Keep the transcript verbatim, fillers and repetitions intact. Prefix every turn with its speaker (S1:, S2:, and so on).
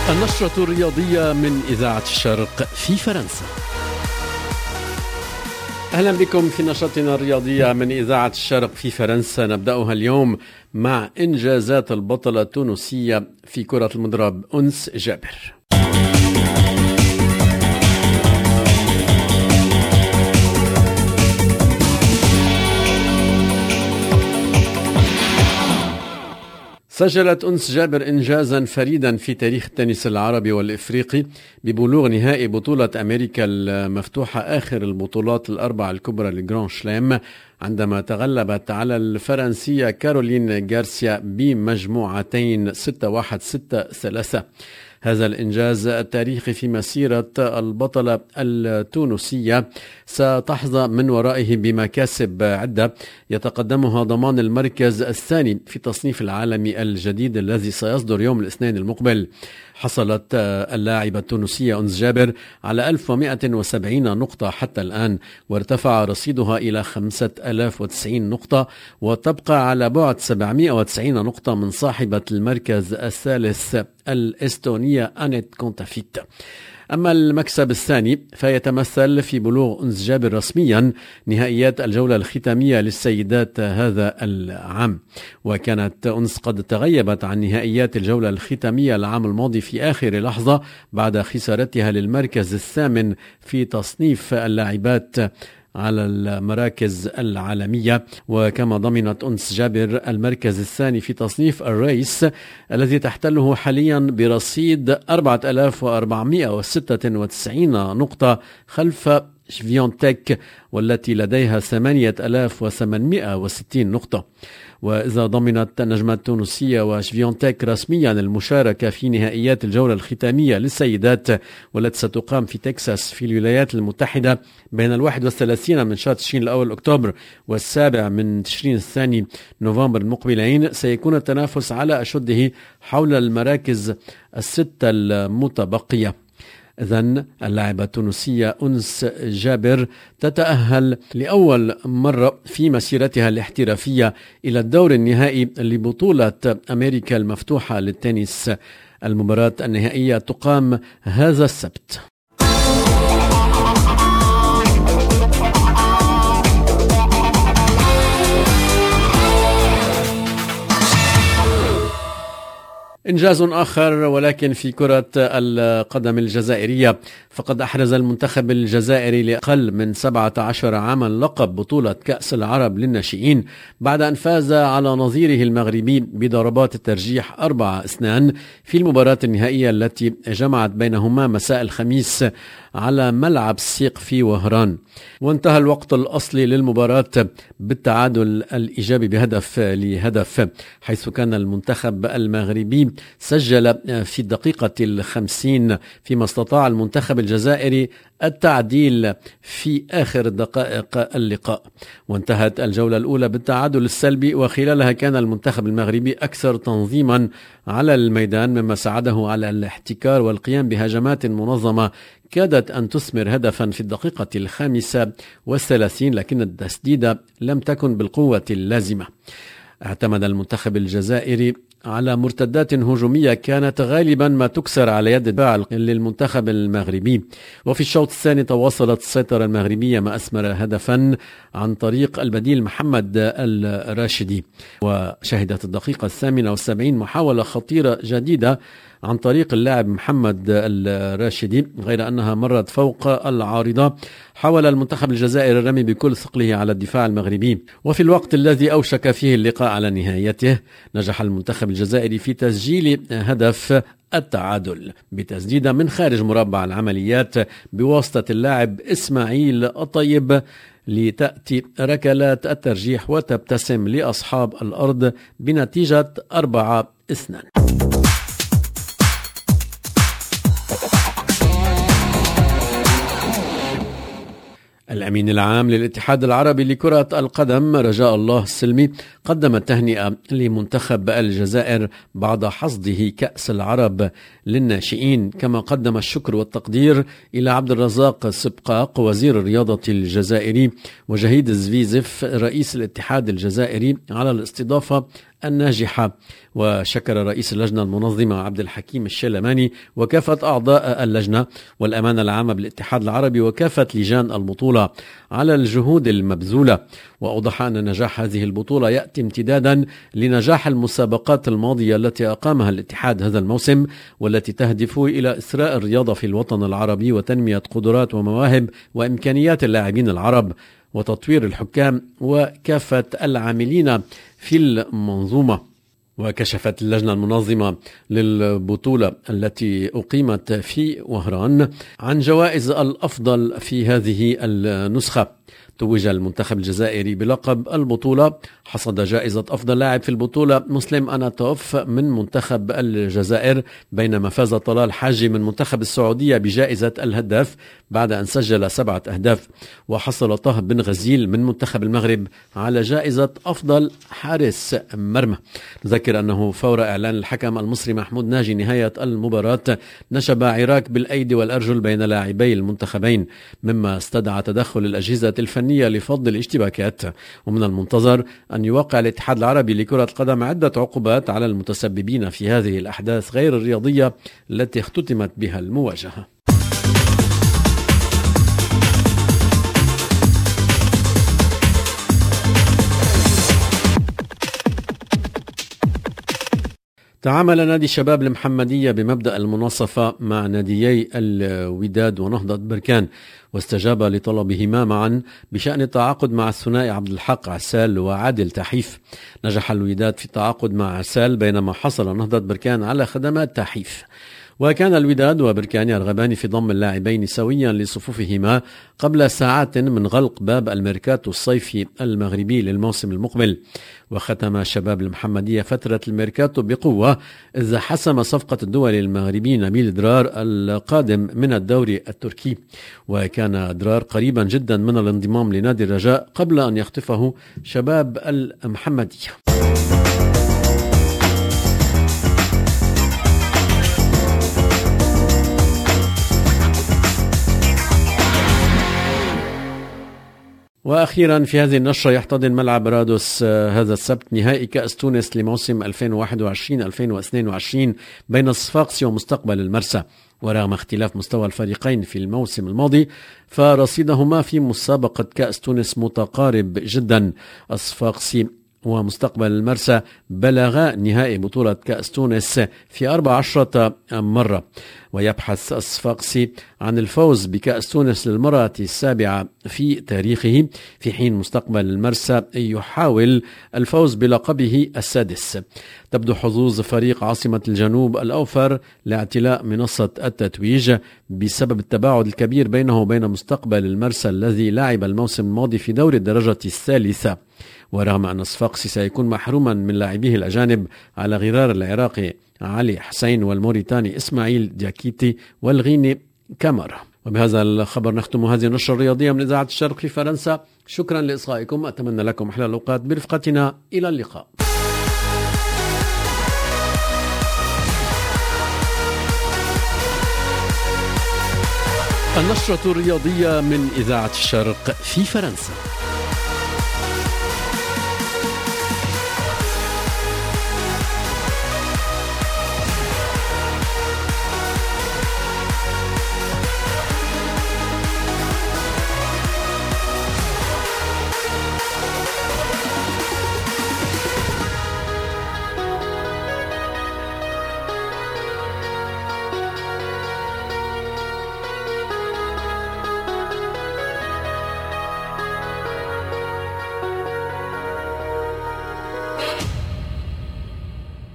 S1: النشرة الرياضية من إذاعة الشرق في فرنسا. أهلا بكم في نشرتنا الرياضية من إذاعة الشرق في فرنسا. نبدأها اليوم مع إنجازات البطلة التونسية في كرة المضرب أنس جابر. سجلت أنس جابر إنجازا فريدا في تاريخ التنس العربي والإفريقي ببلوغ نهائي بطولة أمريكا المفتوحة آخر البطولات الأربع الكبرى لجران شلام، عندما تغلبت على الفرنسية كارولين غارسيا بمجموعتين ستة واحد ستة ثلاثة. هذا الإنجاز التاريخي في مسيرة البطلة التونسية ستحظى من ورائه بمكاسب عدة يتقدمها ضمان المركز الثاني في تصنيف العالمي الجديد الذي سيصدر يوم الاثنين المقبل. حصلت اللاعبة التونسية أنس جابر على ألف ومئة وسبعين نقطة حتى الآن، وارتفع رصيدها إلى خمسة آلاف وتسعين نقطة، وتبقى على بعد سبعمئة وتسعين نقطة من صاحبة المركز الثالث الإستونية أنيت كونتافيت. أما المكسب الثاني فيتمثل في بلوغ أنس جابر رسميا نهائيات الجولة الختامية للسيدات هذا العام، وكانت أنس قد تغيبت عن نهائيات الجولة الختامية العام الماضي في آخر لحظة بعد خسارتها للمركز الثامن في تصنيف اللاعبات على المراكز العالمية. وكما ضمنت أنس جابر المركز الثاني في تصنيف الريس الذي تحتله حاليا برصيد أربعة آلاف وأربعمئة وستة وتسعين نقطة خلف شفيونتك والتي لديها ثمانية آلاف وثمانمئة وستين نقطة. وإذا ضمنت النجمة التونسية وشفيونتك رسميا المشاركة في نهائيات الجولة الختامية للسيدات والتي ستقام في تكساس في الولايات المتحدة بين الواحد والثلاثين من شهر تشرين الأول أكتوبر والسابع من تشرين الثاني نوفمبر المقبلين، سيكون التنافس على أشده حول المراكز الستة المتبقية. إذن اللاعبة التونسية أنس جابر تتأهل لأول مرة في مسيرتها الاحترافية إلى الدور النهائي لبطولة أمريكا المفتوحة للتنس. المباراة النهائية تقام هذا السبت. إنجاز آخر ولكن في كرة القدم الجزائرية، فقد أحرز المنتخب الجزائري لأقل من سبعة عشر عاما لقب بطولة كأس العرب للناشئين بعد أن فاز على نظيره المغربي بضربات الترجيح أربعة اثنان في المباراة النهائية التي جمعت بينهما مساء الخميس على ملعب السيق في وهران. وانتهى الوقت الأصلي للمباراة بالتعادل الإيجابي بهدف لهدف، حيث كان المنتخب المغربي سجل في الدقيقة الخمسين فيما استطاع المنتخب الجزائري التعديل في آخر دقائق اللقاء. وانتهت الجولة الأولى بالتعادل السلبي، وخلالها كان المنتخب المغربي أكثر تنظيما على الميدان مما ساعده على الاحتكار والقيام بهجمات منظمة كادت أن تثمر هدفا في الدقيقة الخامسة والثلاثين، لكن التسديدة لم تكن بالقوة اللازمة. اعتمد المنتخب الجزائري على مرتدات هجومية كانت غالبا ما تكسر على يد الدفاع للمنتخب المغربي. وفي الشوط الثاني تواصلت السيطرة المغربية ما أثمر هدفا عن طريق البديل محمد الراشدي. وشهدت الدقيقة الثامنة والسبعين محاولة خطيرة جديدة عن طريق اللاعب محمد الراشدي، غير أنها مرت فوق العارضة. حاول المنتخب الجزائري الرمي بكل ثقله على الدفاع المغربي، وفي الوقت الذي أوشك فيه اللقاء على نهايته نجح المنتخب الجزائري في تسجيل هدف التعادل بتسديدة من خارج مربع العمليات بواسطة اللاعب إسماعيل الطيب، لتأتي ركلات الترجيح وتبتسم لأصحاب الأرض بنتيجة أربعة اثنان. الأمين العام للاتحاد العربي لكرة القدم رجاء الله السلمي قدم التهنئة لمنتخب الجزائر بعد حصده كأس العرب للناشئين، كما قدم الشكر والتقدير إلى عبد الرزاق سبقاق وزير الرياضة الجزائري وجهيد زفيزف رئيس الاتحاد الجزائري على الاستضافة الناجحة. وشكر رئيس اللجنة المنظمة عبد الحكيم الشلماني وكافة أعضاء اللجنة والأمانة العامة بالاتحاد العربي وكافة لجان البطولة على الجهود المبذولة، وأوضح أن نجاح هذه البطولة يأتي امتدادا لنجاح المسابقات الماضية التي أقامها الاتحاد هذا الموسم، والتي تهدف إلى إثراء الرياضة في الوطن العربي وتنمية قدرات ومواهب وإمكانيات اللاعبين العرب وتطوير الحكام وكافة العاملين في المنظومة. وكشفت اللجنة المنظمة للبطولة التي أقيمت في وهران عن جوائز الأفضل في هذه النسخة. توج المنتخب الجزائري بلقب البطولة، حصد جائزة أفضل لاعب في البطولة مسلم أناتوف من منتخب الجزائر، بينما فاز طلال حاجي من منتخب السعودية بجائزة الهداف بعد أن سجل سبعة أهداف. وحصل طه بن غزيل من منتخب المغرب على جائزة أفضل حارس مرمى. نذكر أنه فور إعلان الحكم المصري محمود ناجي نهاية المباراة نشب عراك بالأيدي والأرجل بين لاعبي المنتخبين، مما استدعى تدخل الأجهزة الفنية لفض الاشتباكات. ومن المنتظر أن يوقع الاتحاد العربي لكرة القدم عدة عقوبات على المتسببين في هذه الأحداث غير الرياضية التي اختتمت بها المواجهة. تعامل نادي شباب المحمدية بمبدأ المناصفة مع ناديي الوداد ونهضة بركان، واستجاب لطلبهما معا بشأن التعاقد مع الثنائي عبد الحق عسال وعادل تحيف. نجح الوداد في التعاقد مع عسال بينما حصل نهضة بركان على خدمات تحيف. وكان الوداد وبركان يرغبان في ضم اللاعبين سويا لصفوفهما قبل ساعات من غلق باب الميركاتو الصيفي المغربي للموسم المقبل. وختم شباب المحمدية فترة الميركاتو بقوة إذ حسم صفقة الدول المغربي نبيل درار القادم من الدوري التركي، وكان درار قريبا جدا من الانضمام لنادي الرجاء قبل أن يخطفه شباب المحمدية. وأخيرا في هذه النشرة، يحتضن ملعب رادوس هذا السبت نهائي كأس تونس لموسم ألفين وواحد وعشرين ألفين واثنين وعشرين بين الصفاقسي ومستقبل المرسى. ورغم اختلاف مستوى الفريقين في الموسم الماضي فرصيدهما في مسابقة كأس تونس متقارب جدا. الصفاقسي ومستقبل المرسى بلغ نهائي بطولة كأس تونس في أربع عشرة مرة، ويبحث الصفاقسي عن الفوز بكأس تونس للمرة السابعة في تاريخه، في حين مستقبل المرسى يحاول الفوز بلقبه السادس. تبدو حظوظ فريق عاصمة الجنوب الأوفر لاعتلاء منصة التتويج بسبب التباعد الكبير بينه وبين مستقبل المرسى الذي لعب الموسم الماضي في دور الدرجة الثالثة. ورغم أن الصفاقسي سيكون محروما من لاعبيه الأجانب على غرار العراقي علي حسين والموريتاني إسماعيل دياكيتي والغيني كامارا. وبهذا الخبر نختم هذه النشرة الرياضية من إذاعة الشرق في فرنسا. شكرا لإصغائكم، أتمنى لكم أحلى الأوقات برفقتنا، إلى اللقاء. النشرة الرياضية من إذاعة الشرق في فرنسا.